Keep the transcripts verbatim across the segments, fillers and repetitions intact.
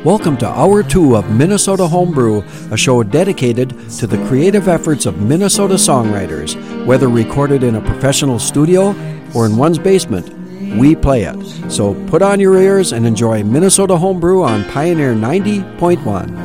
Welcome to Hour two of Minnesota Homebrew, a show dedicated to the creative efforts of Minnesota songwriters. Whether recorded in a professional studio or in one's basement, we play it. So put on your ears and enjoy Minnesota Homebrew on Pioneer ninety point one.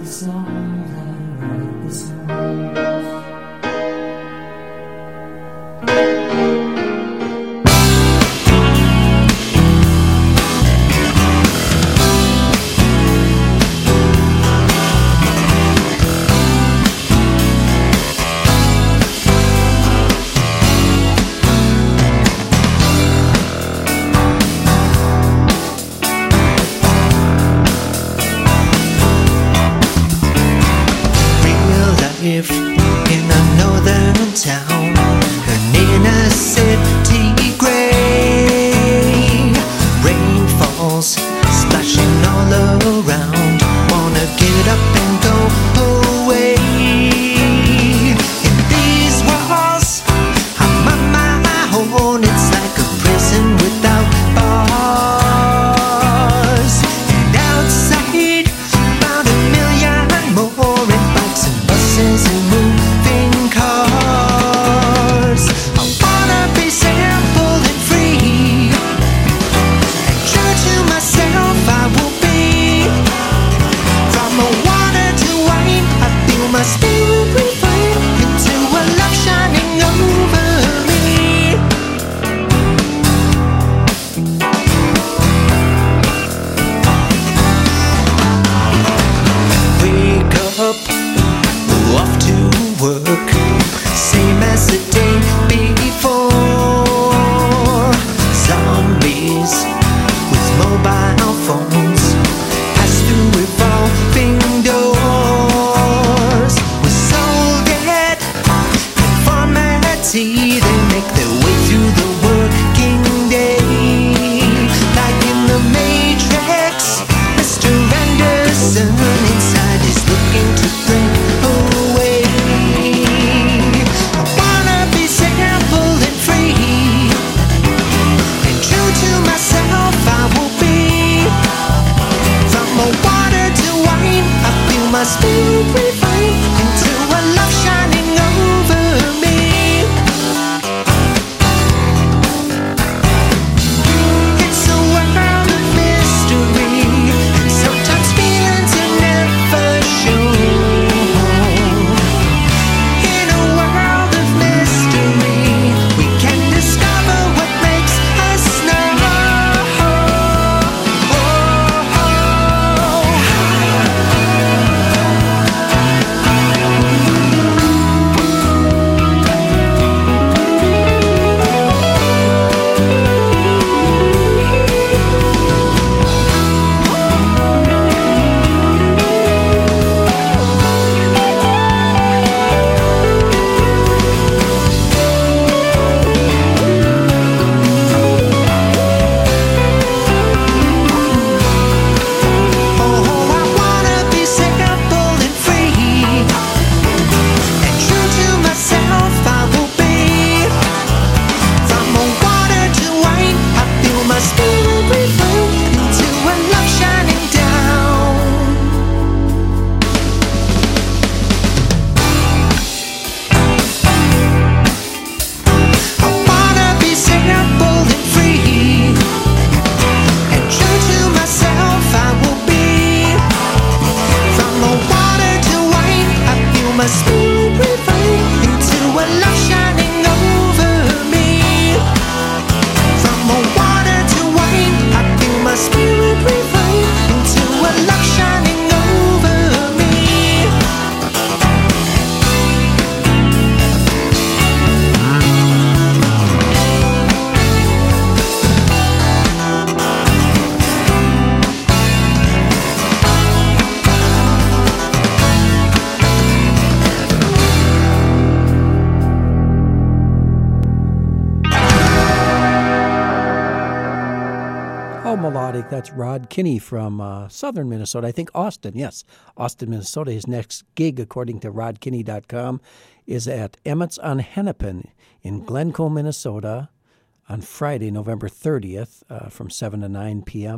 That's Rod Kinney from uh, southern Minnesota. I think Austin, yes. Austin, Minnesota. His next gig, according to rod kinney dot com, is at Emmett's on Hennepin in Glencoe, Minnesota on Friday, November thirtieth uh, from seven to nine p.m.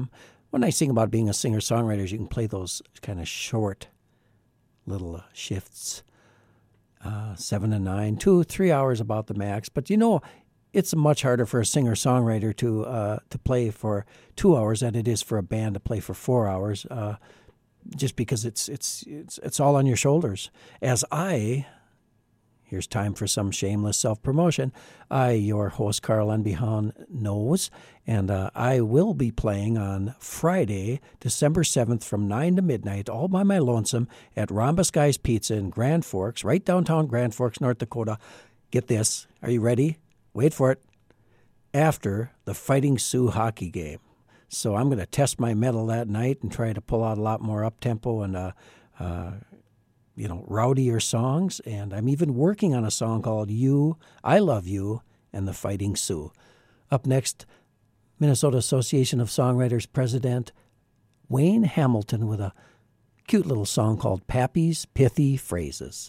one nice thing about being a singer-songwriter is you can play those kind of short little uh, shifts, uh, seven to nine, two, three hours about the max. But, you know, it's much harder for a singer-songwriter to uh, to play for two hours than it is for a band to play for four hours, uh, just because it's it's it's it's all on your shoulders. As I, here's time for some shameless self-promotion. I, your host, Carl Enbehan, knows, and uh, I will be playing on Friday, December seventh from nine to midnight, all by my lonesome, at Rhombus Guys Pizza in Grand Forks, right downtown Grand Forks, North Dakota. Get this. Are you ready? Wait for it. After the Fighting Sioux hockey game. So I'm going to test my mettle that night and try to pull out a lot more up-tempo and, uh, uh, you know, rowdier songs. And I'm even working on a song called You, I Love You, and the Fighting Sioux. Up next, Minnesota Association of Songwriters President Wayne Hamilton with a cute little song called Pappy's Pithy Phrases.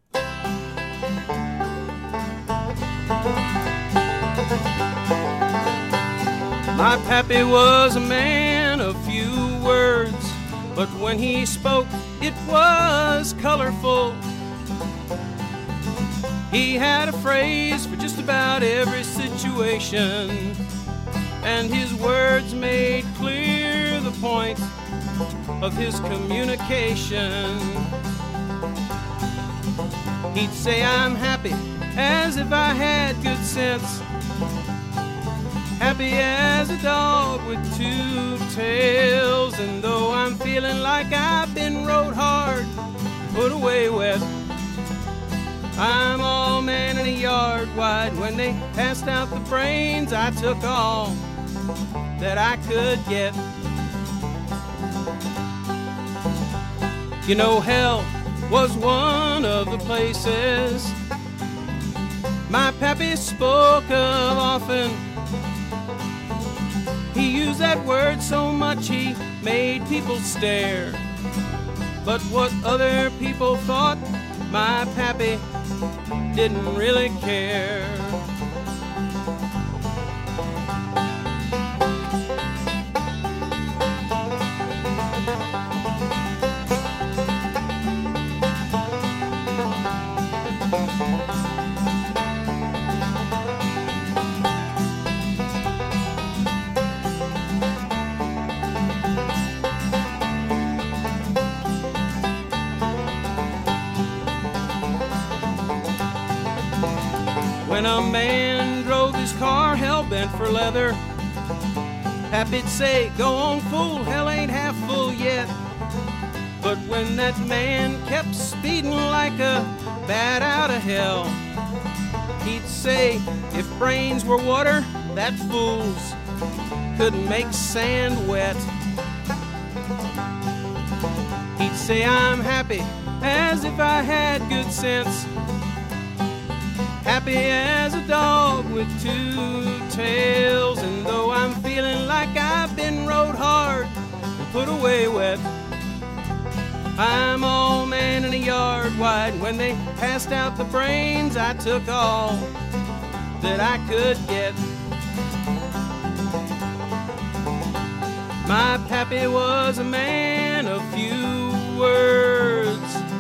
My pappy was a man of few words, but when he spoke, it was colorful. He had a phrase for just about every situation, and his words made clear the point of his communication. He'd say, I'm happy, as if I had good sense, happy as a dog with two tails. And though I'm feeling like I've been rode hard, put away wet, I'm all man in a yard wide. When they passed out the brains, I took all that I could get. You know, hell was one of the places my pappy spoke of often. He used that word so much he made people stare. But what other people thought, my pappy didn't really care. When a man drove his car hell-bent for leather, Pappy'd say, go on, fool, hell ain't half full yet. But when that man kept speeding like a bat out of hell, he'd say, if brains were water, that fools couldn't make sand wet. He'd say, I'm happy, as if I had good sense, happy as a dog with two tails. And though I'm feeling like I've been rode hard and put away wet, I'm all man in a yard wide. When they passed out the brains, I took all that I could get. My pappy was a man of few words.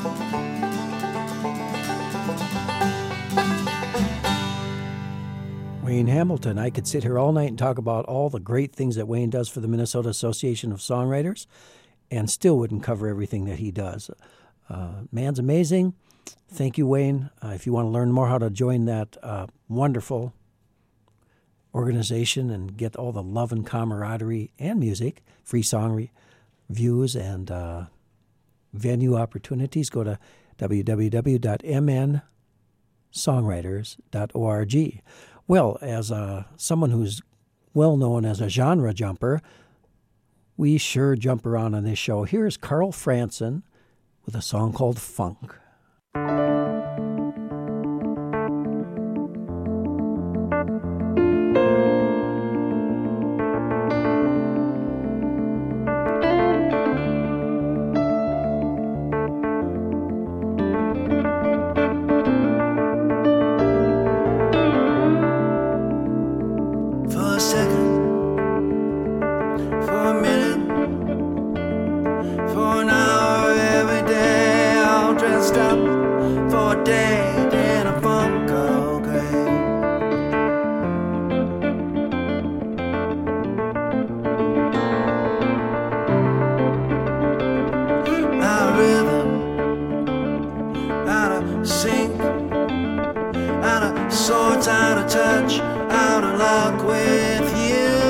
Wayne Hamilton. I could sit here all night and talk about all the great things that Wayne does for the Minnesota Association of Songwriters and still wouldn't cover everything that he does. Uh, man's amazing. Thank you, Wayne. Uh, if you want to learn more how to join that uh, wonderful organization and get all the love and camaraderie and music, free song reviews and uh, venue opportunities, go to w w w dot m n songwriters dot org. Well, as uh, someone who's well known as a genre jumper, we sure jump around on this show. Here's Carl Franson with a song called Funk. For a second, for a minute, out of touch, out of luck with you.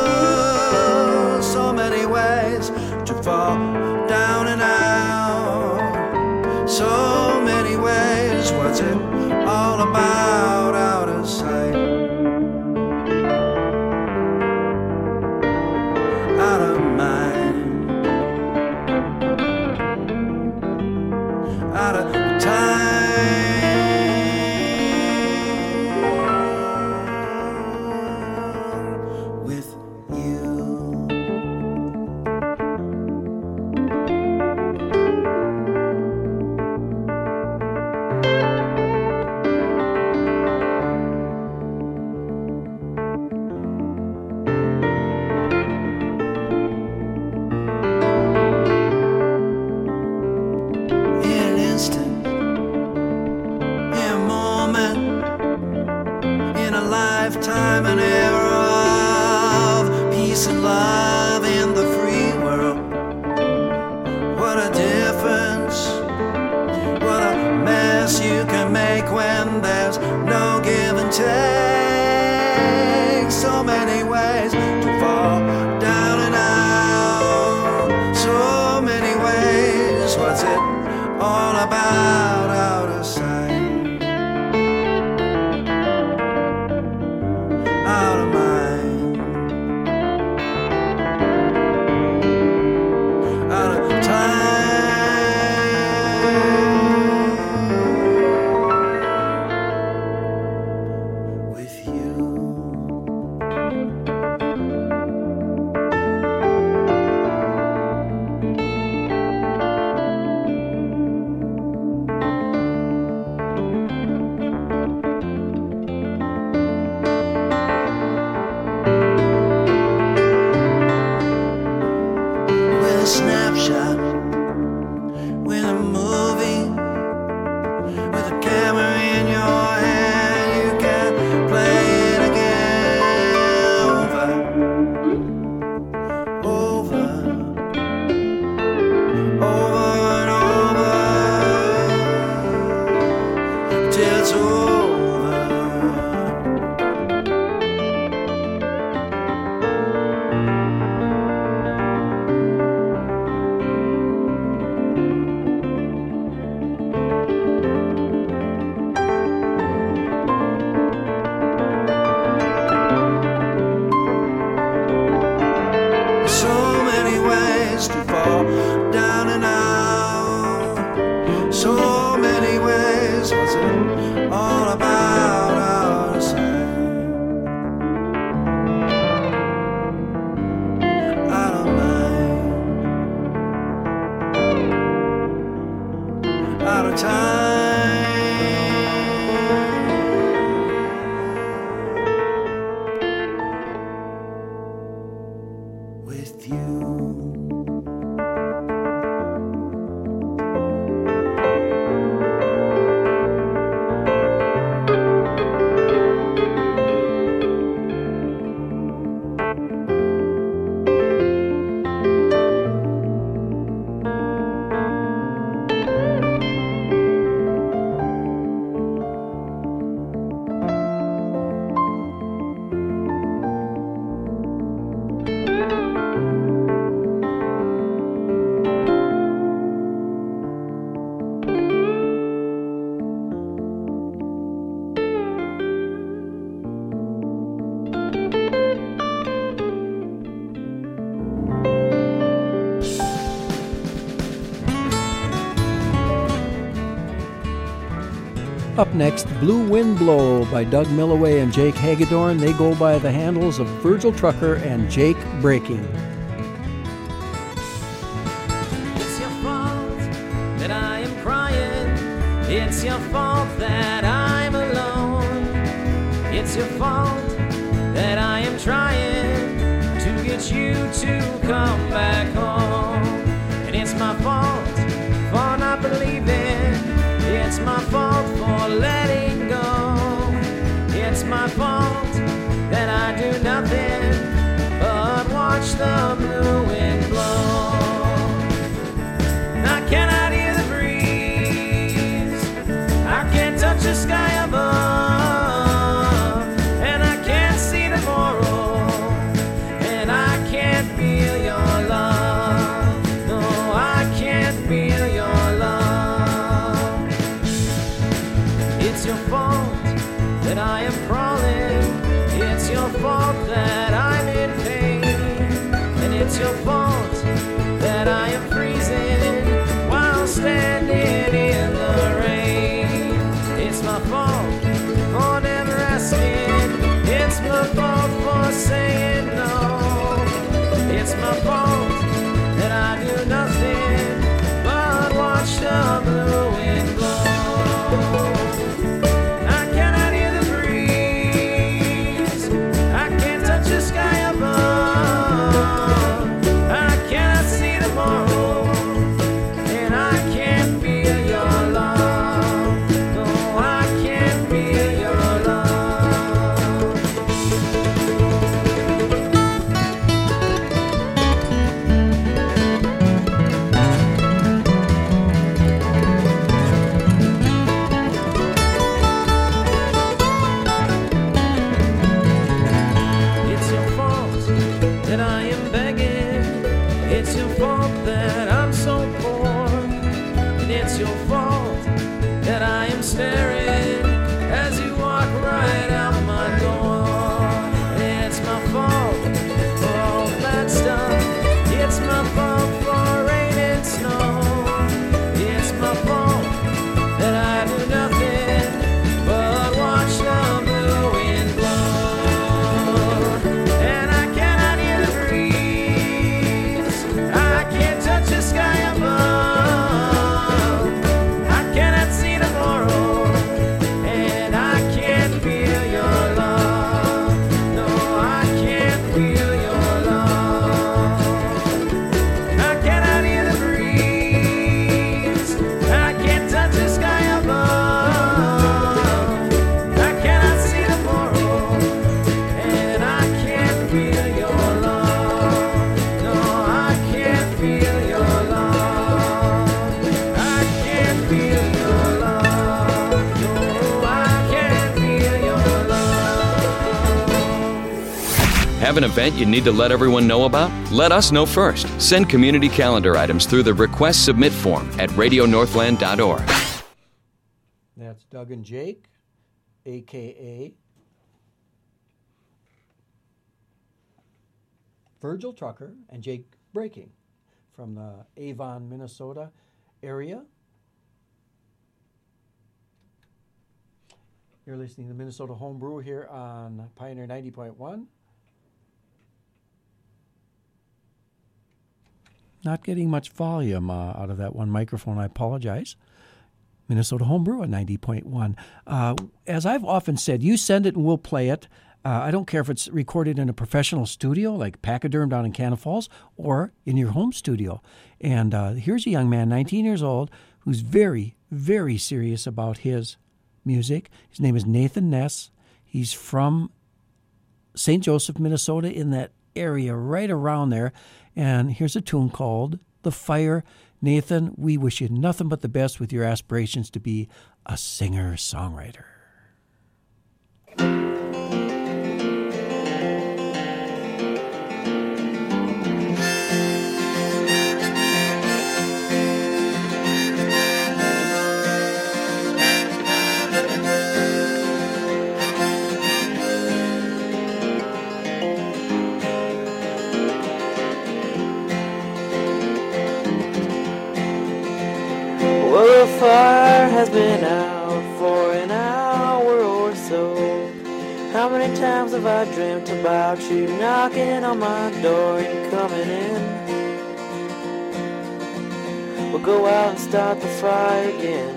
So many ways to fall down and out. So many ways, what's it all about? Out of sight, out of mind, out of time. Lifetime, an era of peace and love in the free world. What a difference, what a mess you can make when there's no give and take. So many ways to fall down and out. So many ways, what's it all about? Out of sight, out of mind, out of time with you. A snapshot, with a movie, with a camera in your hand, you can play it again, over, over, over and over, till it's over. To fall down and out. So many ways, what's it all about? Out of sight, out of mind, out of time with you. Up next, Blue Wind Blow by Doug Millaway and Jake Hagedorn. They go by the handles of Virgil Trucker and Jake Breaking. It's your fault that I am crying. It's your fault that I'm alone. It's your fault that I am trying to get you to come back home. And it's my fault for not believing. It's my fault for letting go. It's my fault that I do nothing but watch the blue wind blow. I cannot hear the breeze, I can't touch the sky above, fault that I'm in pain, and it's your fault that I am freezing while standing in the rain. It's my fault for never asking. It's my fault for saying no. It's my fault that I do nothing but watch the blue wind blow. I cannot hear the breeze. I can't touch the sky above. I cannot see tomorrow, and I can't feel your love. No, I can't feel your love. It's your fault that I am begging. It's your fault that I'm so poor. And it's your fault that I am staring as you walk right out my door. And it's my fault for all that stuff. It's my fault for rain and snow. It's my fault that I do nothing but watch the blue wind blow. And I cannot hear the breeze. I can't touch the sky above. I cannot see tomorrow, and I can't feel your love. No, I can't feel your love. I cannot hear the breeze. I can't touch the sky above. I cannot see tomorrow, and I can't feel your love. No, I can't feel your love. I can't feel your love. No, I can't feel your love. Have an event you need to let everyone know about? Let us know first. Send community calendar items through the Request Submit form at radio northland dot org. That's Doug and Jake, a k a. Virgil Trucker and Jake Breaking from the Avon, Minnesota area. You're listening to Minnesota Homebrew here on Pioneer ninety point one. Not getting much volume uh, out of that one microphone. I apologize. Minnesota Homebrew on ninety point one. Uh, as I've often said, you send it and we'll play it. Uh, I don't care if it's recorded in a professional studio like Pachyderm down in Cannon Falls or in your home studio. And uh, here's a young man, nineteen years old, who's very, very serious about his music. His name is Nathan Ness. He's from Saint Joseph, Minnesota, in that area right around there. And here's a tune called The Fire. Nathan, we wish you nothing but the best with your aspirations to be a singer-songwriter. Well, the fire has been out for an hour or so. How many times have I dreamt about you knocking on my door and coming in? We'll go out and start the fire again,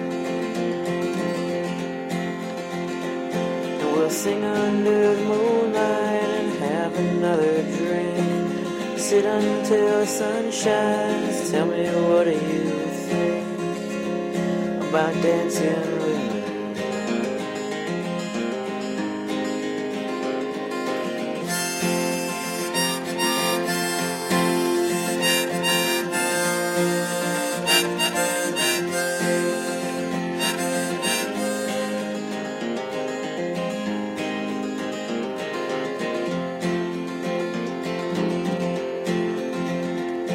and we'll sing under the moonlight and have another drink. Sit until the sun shines. Tell me, what do you think about dancing with me?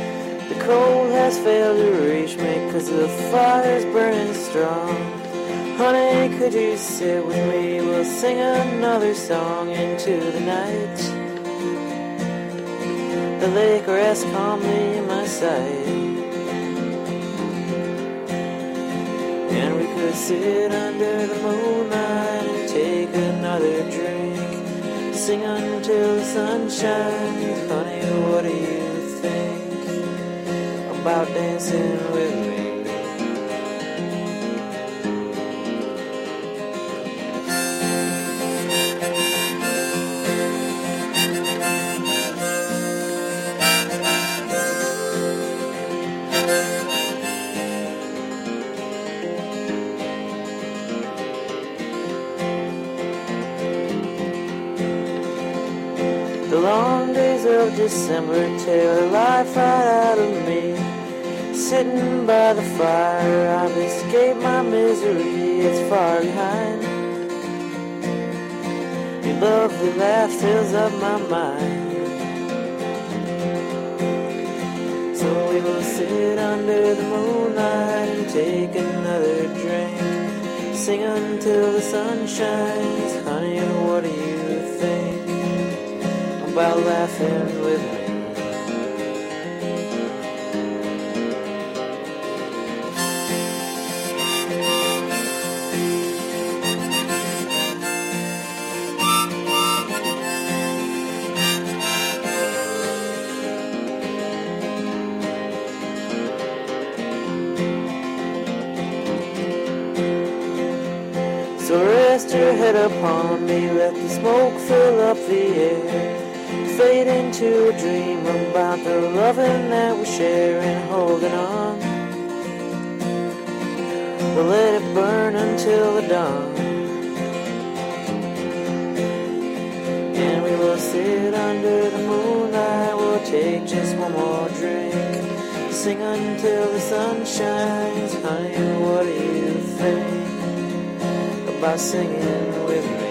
The cold has failed to reach me, 'cause the fire's burning strong. Honey, could you sit with me? We'll sing another song into the night. The lake rests calmly in my sight, and we could sit under the moonlight and take another drink, sing until the sun shines. Honey, what do you think about dancing with me? The long days of December tear the life right out of me. Sitting by the fire, I've escaped my misery, it's far behind. Your lovely laugh fills up my mind. So we will sit under the moonlight and take another drink, sing until the sun shines. Honey, what do you think about laughing with me? So rest your head upon me, let the smoke fill up the air, fade into a dream about the loving that we share and holding on. We'll let it burn until the dawn, and we will sit under the moonlight. We'll take just one more drink, sing until the sun shines. Honey, what do you think about singing with me?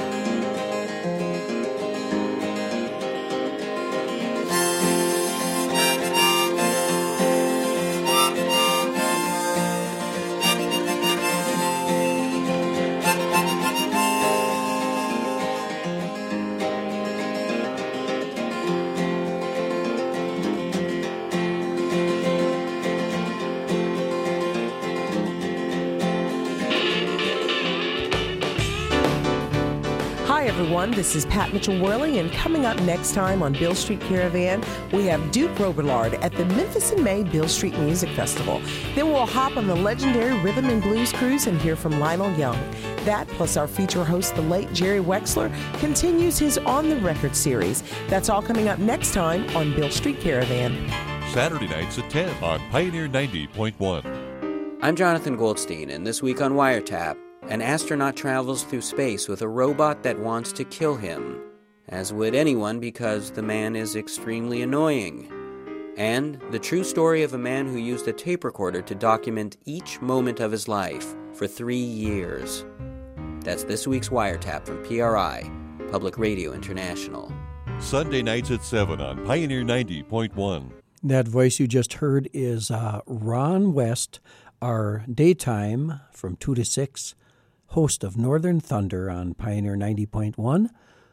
Everyone, this is Pat Mitchell-Worley, and coming up next time on Beale Street Caravan, we have Duke Robillard at the Memphis in May Beale Street Music Festival. Then we'll hop on the legendary Rhythm and Blues Cruise and hear from Lionel Young. That, plus our feature host, the late Jerry Wexler, continues his On the Record series. That's all coming up next time on Beale Street Caravan. Saturday nights at ten on Pioneer ninety point one. I'm Jonathan Goldstein, and this week on Wiretap, an astronaut travels through space with a robot that wants to kill him, as would anyone because the man is extremely annoying. And the true story of a man who used a tape recorder to document each moment of his life for three years. That's this week's Wiretap from P R I, Public Radio International. Sunday nights at seven on Pioneer ninety point one. That voice you just heard is uh, Ron West, our daytime from two to six host of Northern Thunder on Pioneer ninety point one.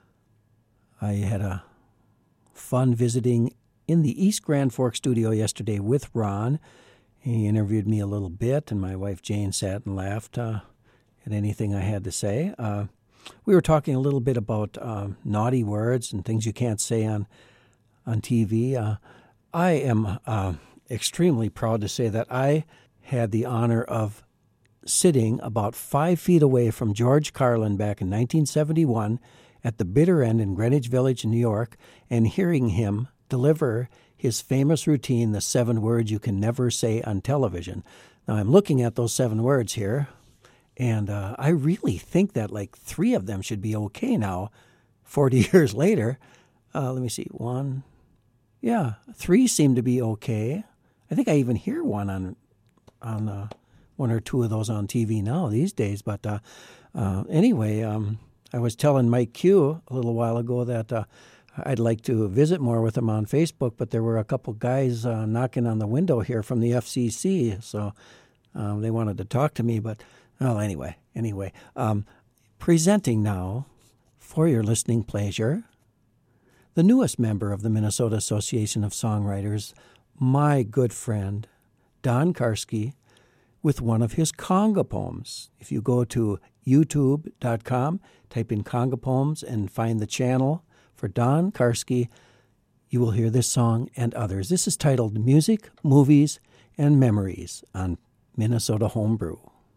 I had a fun visiting in the East Grand Forks studio yesterday with Ron. He interviewed me a little bit, and my wife Jane sat and laughed uh, at anything I had to say. Uh, we were talking a little bit about uh, naughty words and things you can't say on, on T V. Uh, I am uh, extremely proud to say that I had the honor of sitting about five feet away from George Carlin back in nineteen seventy-one at the Bitter End in Greenwich Village, New York, and hearing him deliver his famous routine, the seven words you can never say on television. Now, I'm looking at those seven words here, and uh, I really think that like three of them should be okay now, forty years later. Uh, let me see, one, yeah, three seem to be okay. I think I even hear one on on uh, one or two of those on T V now these days. But uh, uh, anyway, um, I was telling Mike Q a little while ago that uh, I'd like to visit more with him on Facebook, but there were a couple guys uh, knocking on the window here from the F C C, so um, they wanted to talk to me. But Well, anyway, anyway, um, presenting now, for your listening pleasure, the newest member of the Minnesota Association of Songwriters, my good friend, Don Karski, with one of his conga poems. If you go to youtube dot com, type in conga poems, and find the channel for Don Karski, you will hear this song and others. This is titled Music, Movies, and Memories on Minnesota Homebrew.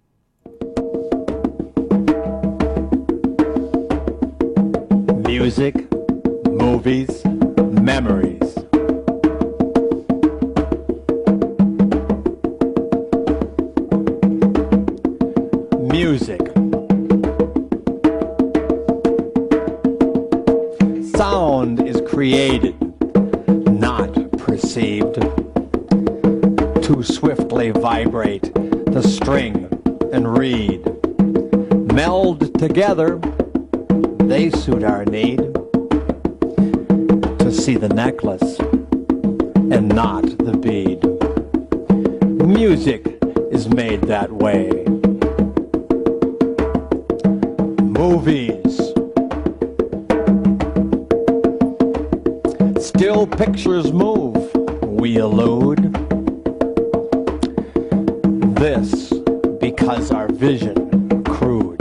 Music, movies, memories. Music. Sound is created, not perceived. To swiftly vibrate the string and reed. Meld together, they suit our need. To see the necklace and not the bead. Music is made that way. Movies. Still pictures move, we allude. This because our vision crude.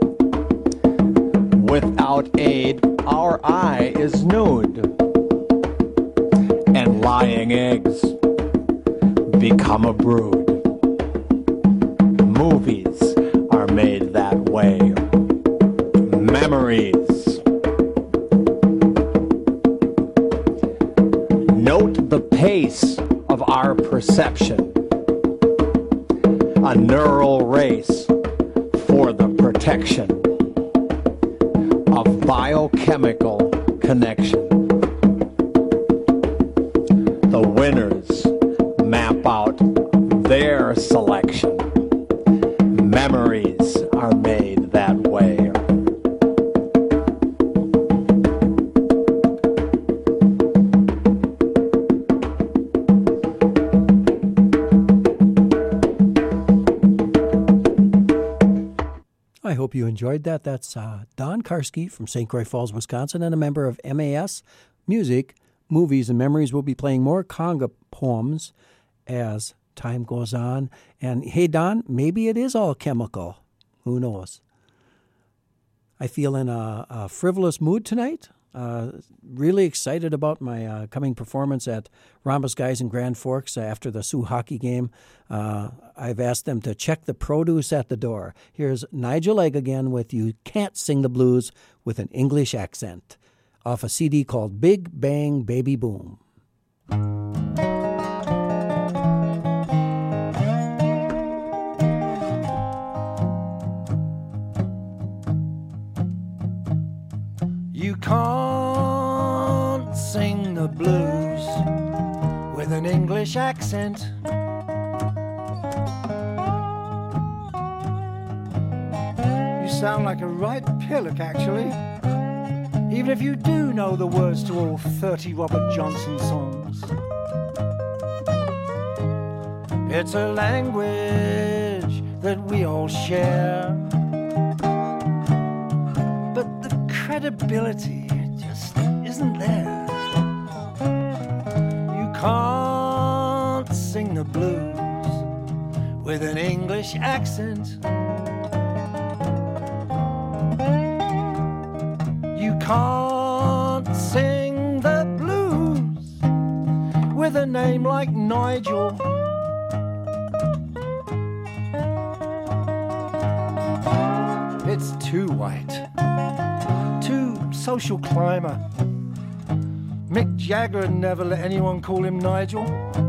Without aid, our eye is nude. And lying eggs become a brood. Movies are made that way. Memories. Note the pace of our perception. A neural race for the protection of biochemical connection. The winners map out their selection. Memories are made that way. I hope you enjoyed that. That's uh, Don Karski from Saint Croix Falls, Wisconsin, and a member of M A S Music, Movies, and Memories. Will be playing more conga poems as time goes on. And hey, Don, maybe it is all chemical. Who knows? I feel in a, a frivolous mood tonight. Uh, really excited about my uh, coming performance at Rhombus Guys in Grand Forks after the Sioux hockey game. Uh, I've asked them to check the produce at the door. Here's Nigel Egg again with You Can't Sing the Blues with an English Accent off a C D called Big Bang Baby Boom. You can't sing the blues with an English accent. You sound like a right pillock, actually. Even if you do know the words to all thirty Robert Johnson songs. It's a language that we all share. But the credibility just isn't there. You can't sing the blues with an English accent. You can't sing the blues with a name like Nigel. It's too white. Social climber. Mick Jagger never let anyone call him Nigel.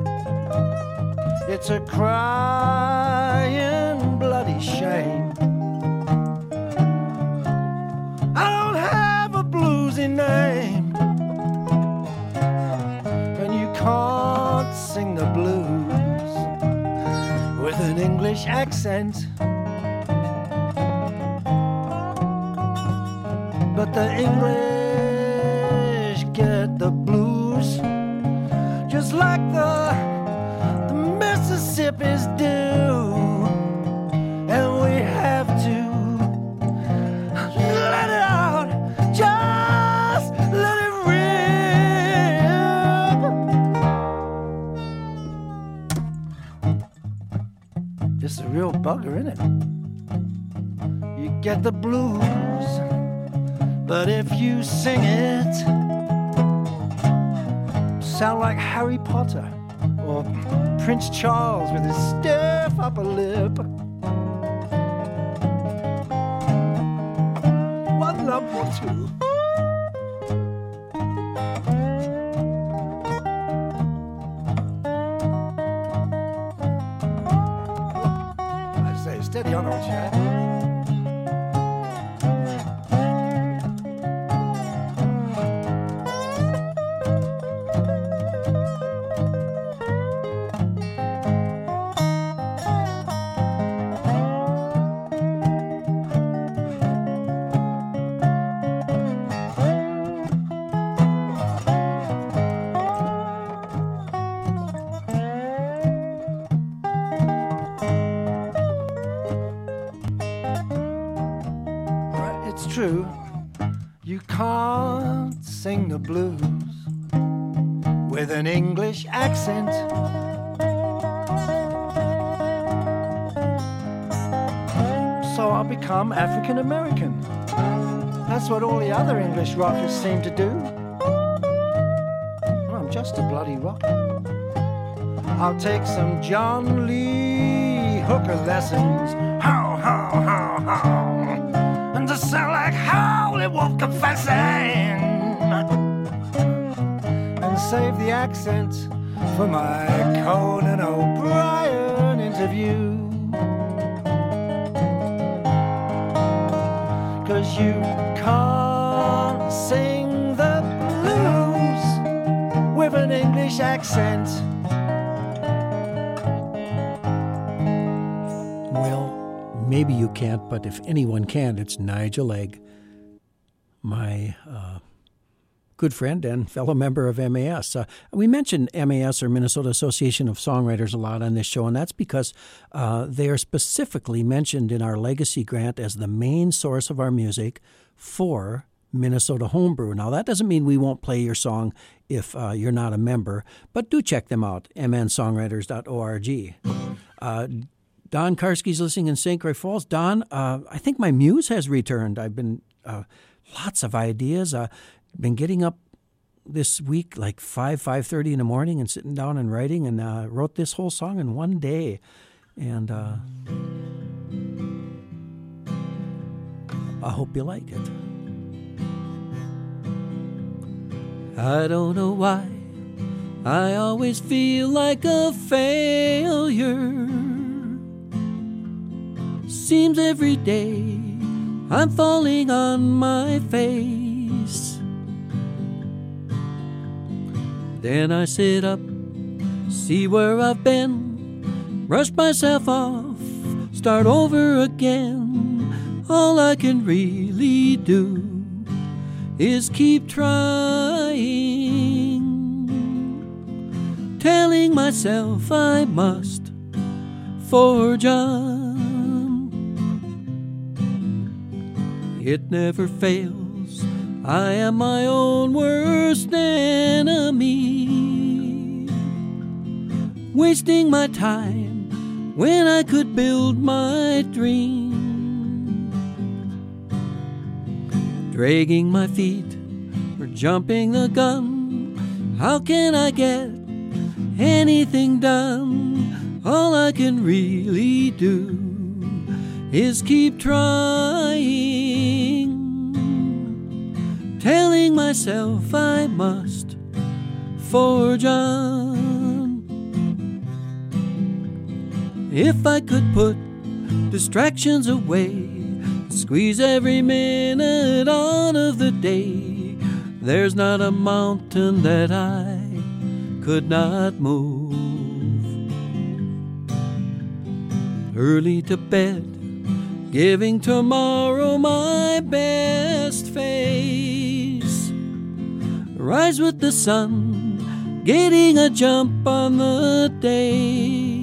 It's a crying bloody shame. I don't have a bluesy name. And you can't sing the blues with an English accent. But the English get the blues just like the, the Mississippi's do. And we have bugger, isn't it? You get the blues, but if you sing it, sound like Harry Potter or Prince Charles with his stiff upper lip. One lump or two. Steady on, old chap. True, you can't sing the blues with an English accent. So I'll become African American. That's what all the other English rockers seem to do. Well, I'm just a bloody rocker. I'll take some John Lee Hooker lessons. How, how, how, how. To sound like Howley Wolf confessing, and save the accent for my Conan O'Brien interview. 'Cause you can't sing the blues with an English accent. Maybe you can't, but if anyone can, it's Nigel Egg, my uh, good friend and fellow member of M A S. Uh, we mentioned M A S, or Minnesota Association of Songwriters, a lot on this show, and that's because uh, they are specifically mentioned in our Legacy Grant as the main source of our music for Minnesota Homebrew. Now, that doesn't mean we won't play your song if uh, you're not a member, but do check them out, m n songwriters dot org. Uh, Don Karski's listening in Saint Croix Falls. Don, uh, I think my muse has returned. I've been uh, lots of ideas. I've uh, been getting up this week like five, five thirty in the morning and sitting down and writing, and uh, wrote this whole song in one day. And uh, I hope you like it. I don't know why I always feel like a failure. Seems every day I'm falling on my face. Then I sit up, see where I've been, brush myself off, start over again. All I can really do is keep trying, telling myself I must forge on. It never fails, I am my own worst enemy, wasting my time when I could build my dream, dragging my feet or jumping the gun. How can I get anything done? All I can really do is keep trying, telling myself I must forge on. If I could put distractions away, squeeze every minute out of the day, there's not a mountain that I could not move. Early to bed, giving tomorrow my best face. Rise with the sun, getting a jump on the day.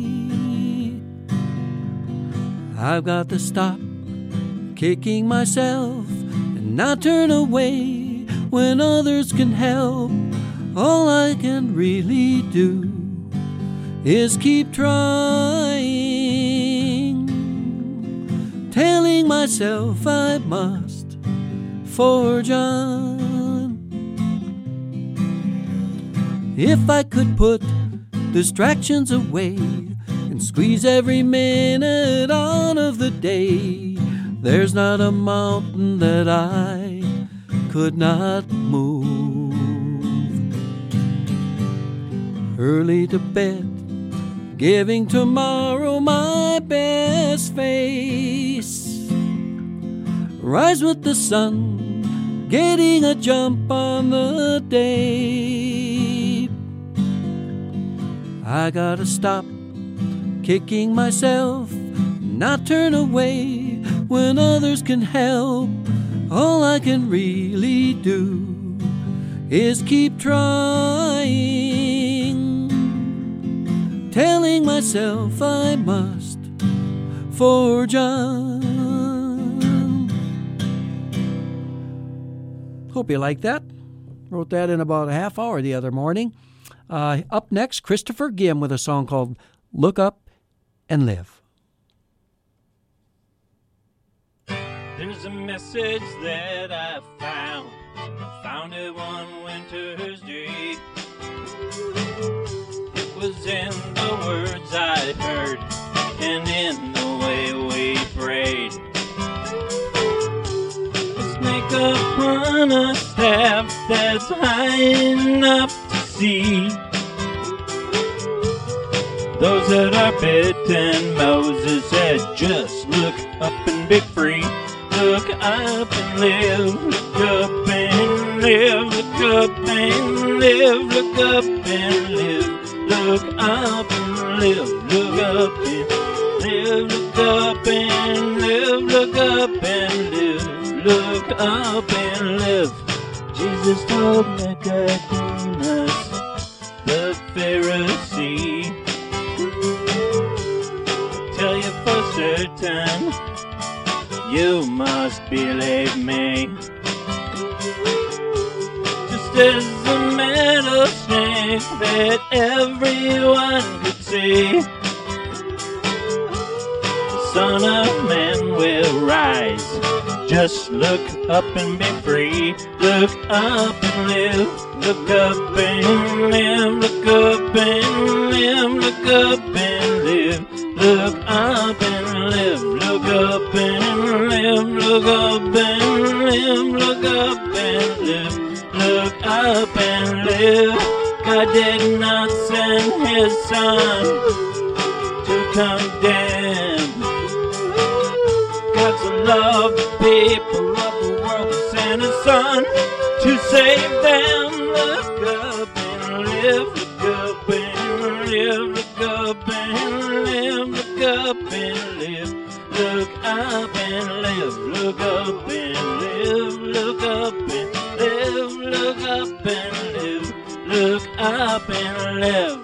I've got to stop kicking myself and not turn away when others can help. All I can really do is keep trying, telling myself I must forge on. If I could put distractions away and squeeze every minute out of the day, there's not a mountain that I could not move. Early to bed, giving tomorrow my best face. Rise with the sun, getting a jump on the day. I gotta stop kicking myself, not turn away when others can help. All I can really do is keep trying, telling myself I must forge on. Hope you like that. Wrote that in about a half hour the other morning. Uh, up next, Christopher Gimm with a song called Look Up and Live. There's a message that I found. I found it one winter's day. It was in the words I heard and in the way we prayed. A snake upon a staff that's high enough to see. Those that are bitten, Moses said, just look up and be free. Look up and live, look up and live, look up and live, look up and live, look up and live, look up and live, look up and live, look up and live, look up and live. Jesus told Nicodemus, the Pharisee, tell you for certain, you must believe me. Just as a metal snake that everyone could see, the Son of Man will rise. Just look up and be free. Look up and live. Look up and live. Look up and live. Look up and live. Look up and live. Look up and live. Look up and live. Look up and live. Look up and live. God did not send his Son to condemn. God so loved the people of the world, he sent his Son to save them. Look up and live. Look up and live. Look up and live. Look up and live. Look up and live. Look up and live. Look up and live. Look up and live. Look up and live.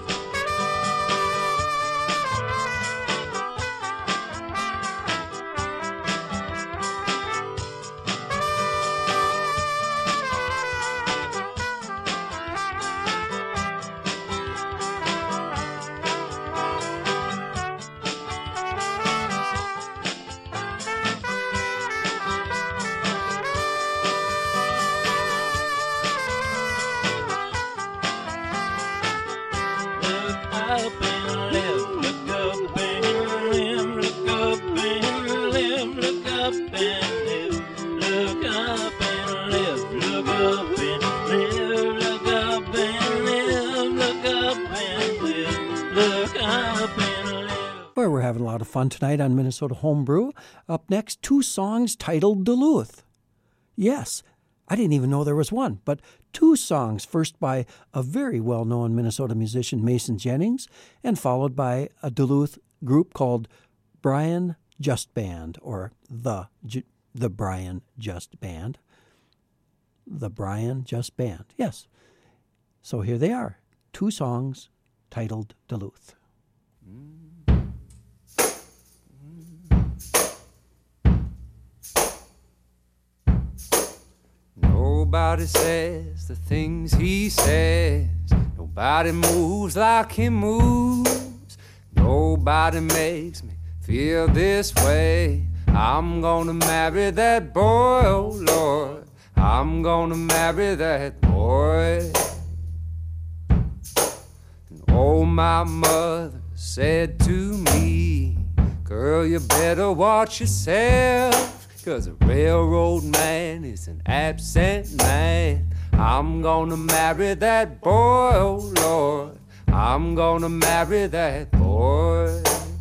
We're having a lot of fun tonight on Minnesota Homebrew. Up next, two songs titled Duluth. Yes, I didn't even know there was one, but two songs, first by a very well-known Minnesota musician, Mason Jennings, and followed by a Duluth group called Brian Just Band, or the, the Brian Just Band. The Brian Just Band, yes. So here they are, two songs titled Duluth. Nobody says the things he says. Nobody moves like he moves. Nobody makes me feel this way. I'm gonna marry that boy, oh Lord. I'm gonna marry that boy. And oh, my mother said to me, girl, you better watch yourself, 'cause a railroad man is an absent man. I'm gonna marry that boy, oh Lord. I'm gonna marry that boy.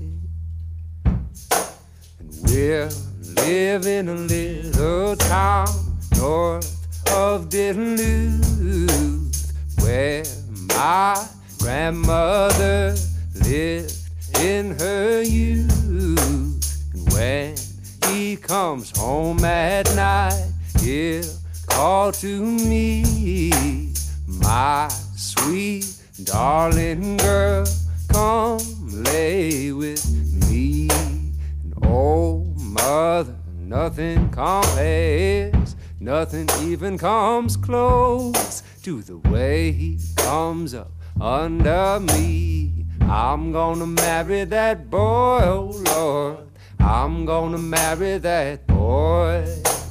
And we're living a little town north of Duluth, where my grandmother lived in her youth. And when he comes home at night, he'll call to me, my sweet darling girl, come lay with me. And oh, mother, nothing compares, nothing even comes close to the way he comes up under me. I'm gonna marry that boy, oh Lord. I'm gonna marry that boy.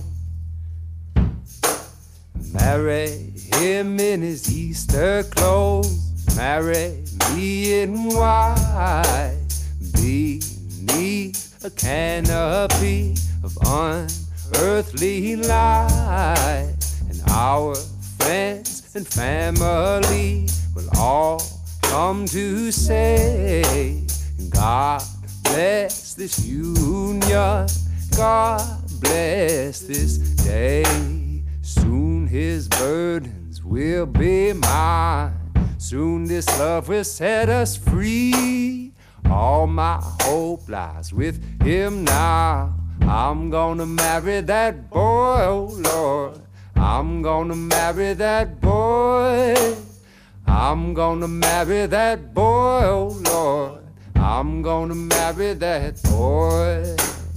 Marry him in his Easter clothes, marry me in white, beneath a canopy of unearthly light. And our friends and family will all come to say, God bless this union, God bless this day. Soon his burdens will be mine, soon this love will set us free. All my hope lies with him now. I'm gonna marry that boy, oh Lord. I'm gonna marry that boy. I'm gonna marry that boy, oh Lord. I'm gonna marry that boy.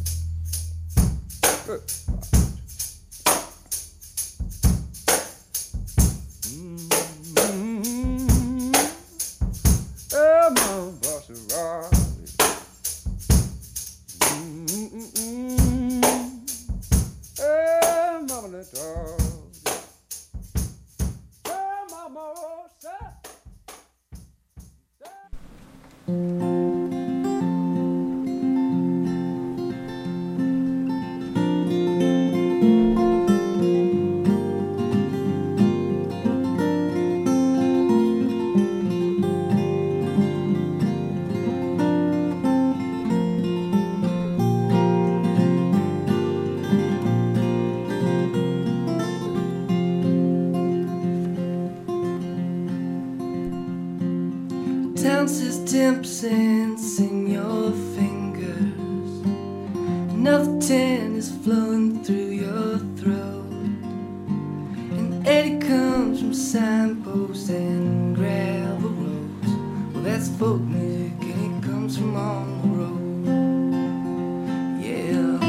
Town says ten percent in your fingers, another ten is flowing through your throat, and eighty comes from signposts and gravel roads. Well, that's folk music and it comes from on the road. Yeah.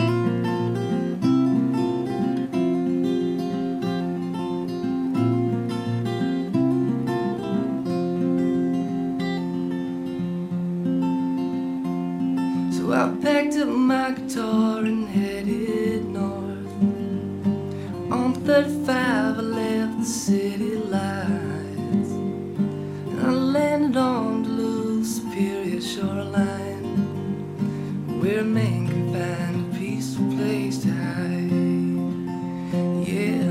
So I packed up my guitar and headed north. On thirty-five I left the city lights, and I landed on Duluth Superior shoreline, where a man can find a peaceful place to hide. Yeah.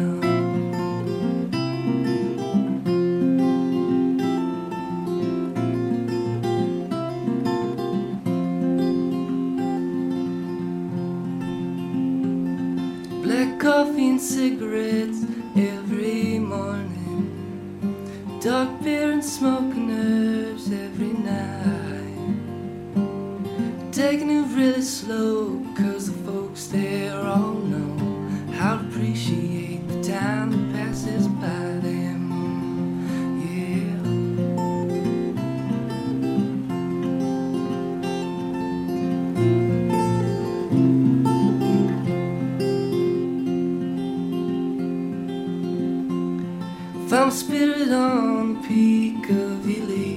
Black coffee and cigarettes every morning, dark beer and smoking herbs every night. Taking it really slow, 'cause the folks there all know how to appreciate the time that passes by them. Yeah. Found spirit on the peak of Ely,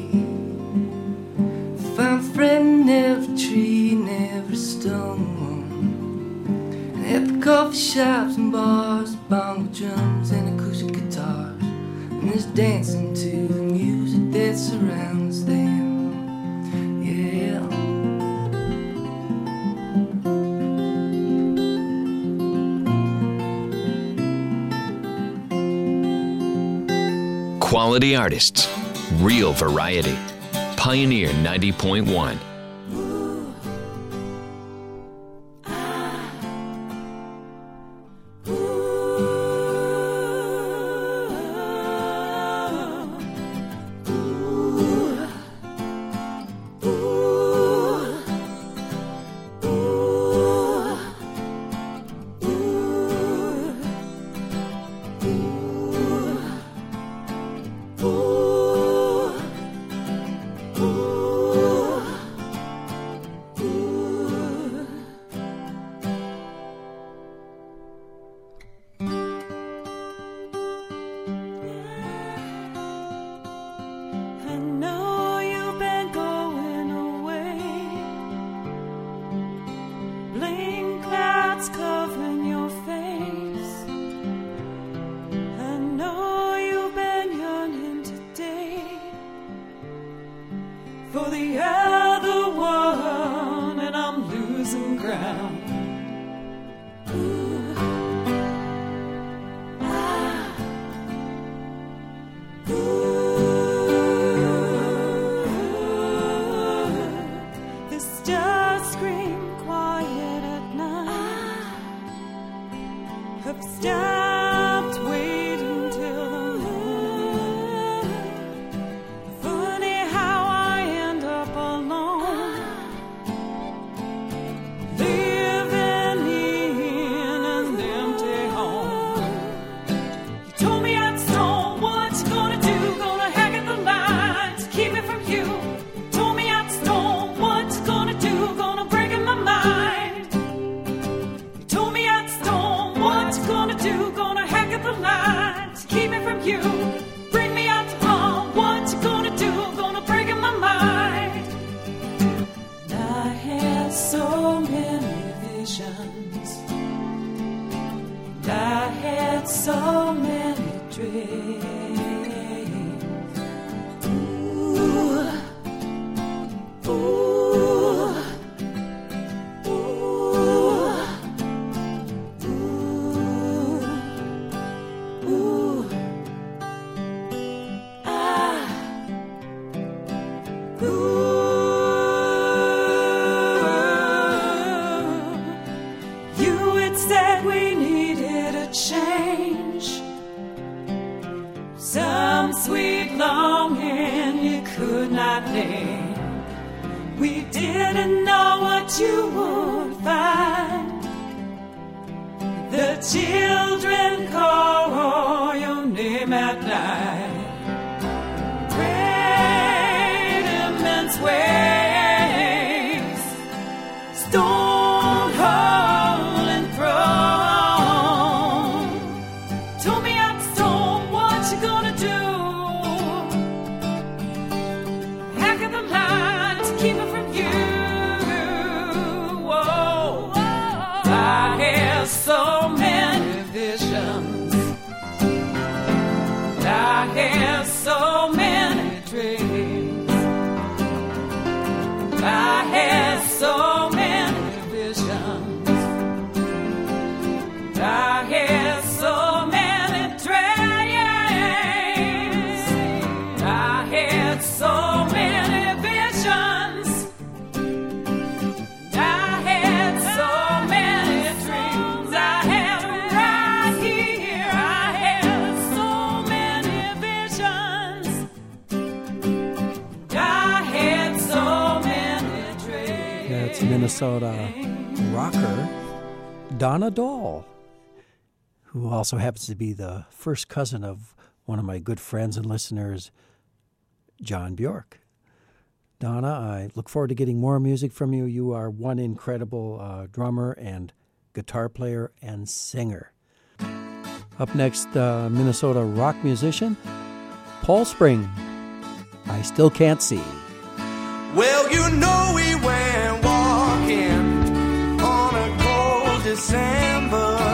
found friend in every tree and every stone. coffee shops and bars, bongo drums and acoustic guitars, and there's dancing to the music that surrounds them. Yeah. Quality artists, real variety. Pioneer ninety point one. Minnesota rocker Donna Dahl, who also happens to be the first cousin of one of my good friends and listeners, John Bjork. Donna, I look forward to getting more music from you. You are one incredible uh, drummer and guitar player and singer. Up next, uh, Minnesota rock musician, Paul Spring, I Still Can't See. Well, you know we went walking on a cold December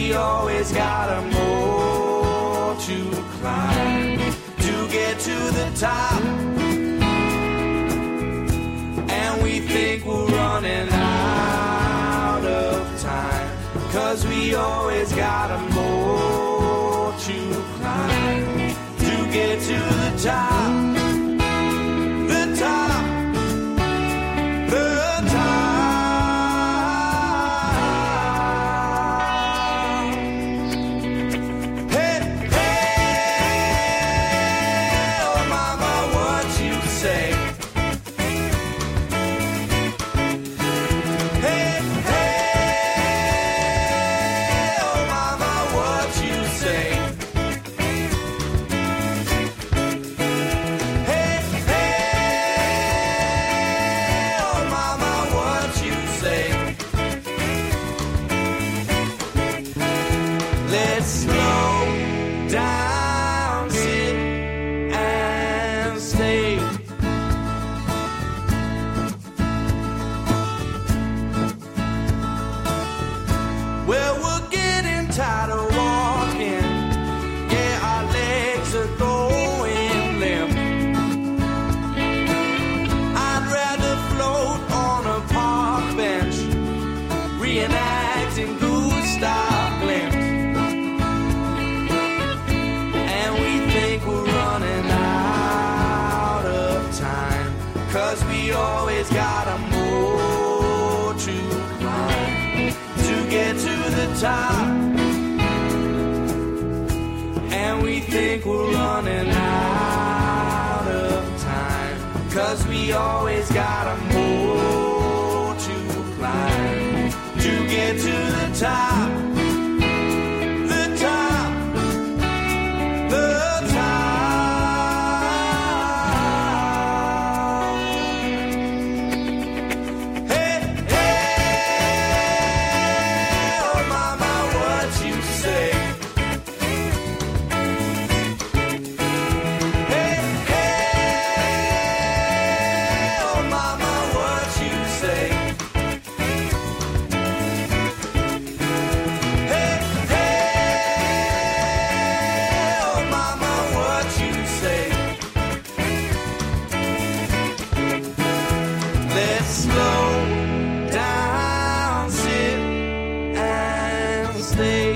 we always got a more to climb to get to the top. And we think we're running out of time, 'cause we always got a more to climb to get to the top. The top. The top. Hey, hey, oh mama, what you say? Hey, hey, oh mama, what you say? Hey, hey, oh mama, what you say? Let's slow down, sit and stay. Well, we're getting tired of walking. Yeah, our legs are going limp. I'd rather float on a park bench, reenacting Gustav Klimt. And we think we're running out of time, 'cause we always got a more to climb to get to the top. And we think we're running out of time, 'cause we always got a more to climb to get to the top. The top. The top. Hey, hey, oh mama, what you say? Hey, hey, oh mama, what you say? Hey, hey, oh mama, what you say? Let's slow down, sit and stay.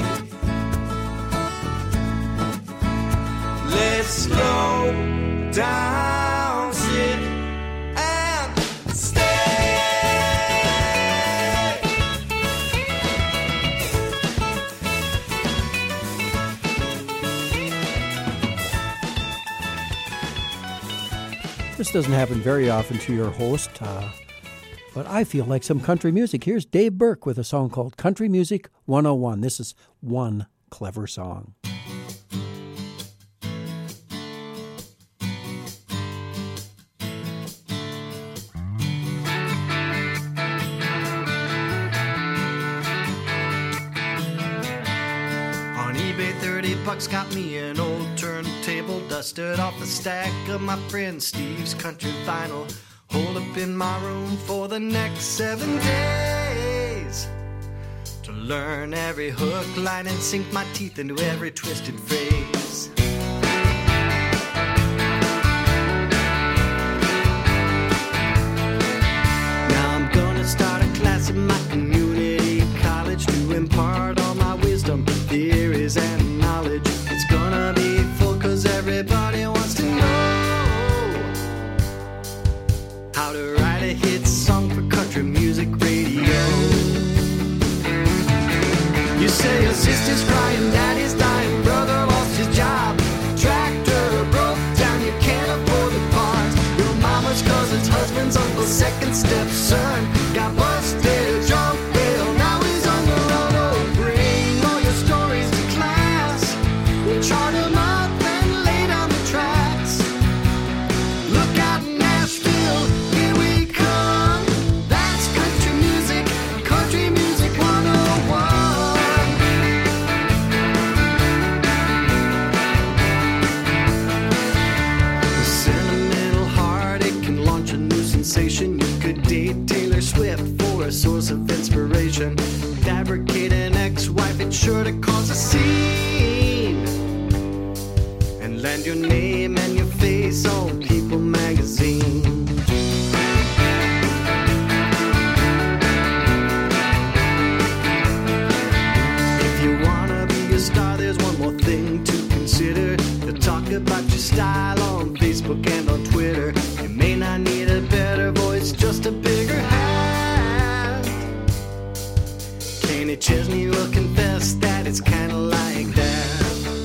Let's slow down, sit and stay. This doesn't happen very often to your host, uh, but I feel like some country music. Here's Dave Burke with a song called Country Music one oh one. This is one clever song. On eBay, thirty bucks got me an old turntable, dusted off the stack of my friend Steve's country vinyl. Hold up in my room for the next seven days to learn every hook, line, and sink my teeth into every twisted phrase. Now I'm gonna start a class in my community college to impart all my wisdom, theories, and knowledge. It's gonna be full 'cause everybody wants to know how to write a hit song for country music radio. You say your sister's crying, daddy's dying, brother lost his job, tractor broke down, you can't afford the parts. Your mama's cousin's husband's uncle's second stepson got busted drunk, well now he's on the road. Oh, bring all your stories to class, we'll chart 'em up and lay down the tracks. Look out Nashville, here we come, that's country music, country music one oh one. The sentimental heart, it can launch a new sensation. You could date Taylor Swift for a source of inspiration. Fabricate an ex-wife, it's sure to cause cause a scene and land your name and your face on People magazine. If you wanna be a star, there's one more thing to consider. To talk about your style on Facebook and on Twitter. You may not need a better voice, just a bigger hat. Kenny Chesney will confess that it's kinda like that.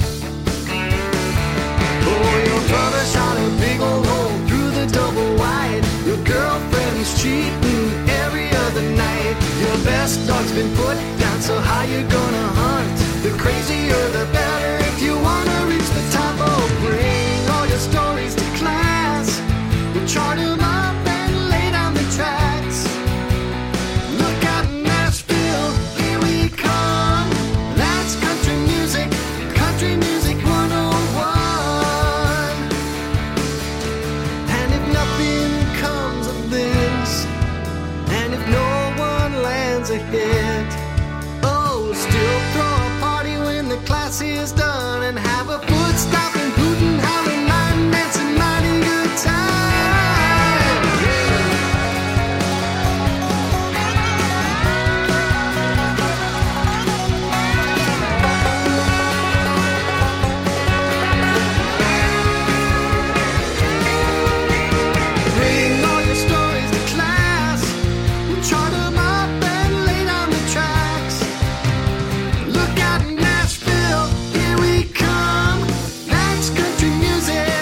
Oh, your brother shot a big old hole through the double wide. Your girlfriend's cheating every other night. Your best dog's been put down, so how you gonna hunt? The crazier the better if you wanna reach the top. Oh, bring all your stories to class. We'll chart 'em up and lay down the tracks. Look out Nashville, here we come. That's country music, country music one oh one. And if nothing comes of this, and if no one lands a hit, oh, we'll still throw a party when the class is done and have a foot stop and hootin', howlin', line dancing, mighty good time. Bring all your stories to class. We'll chart 'em up and lay down the tracks. Look out Nashville, here we come. That's country music.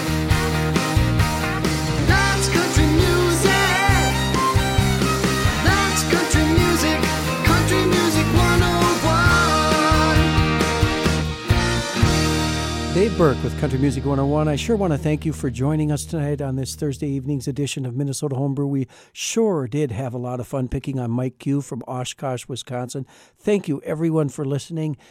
That's country music. That's country music. Country music one oh one. Dave Burke with Country Music one oh one. I sure want to thank you for joining us tonight on this Thursday evening's edition of Minnesota Homebrew. We sure did have a lot of fun picking on Mike Q from Oshkosh, Wisconsin. Thank you, everyone, for listening.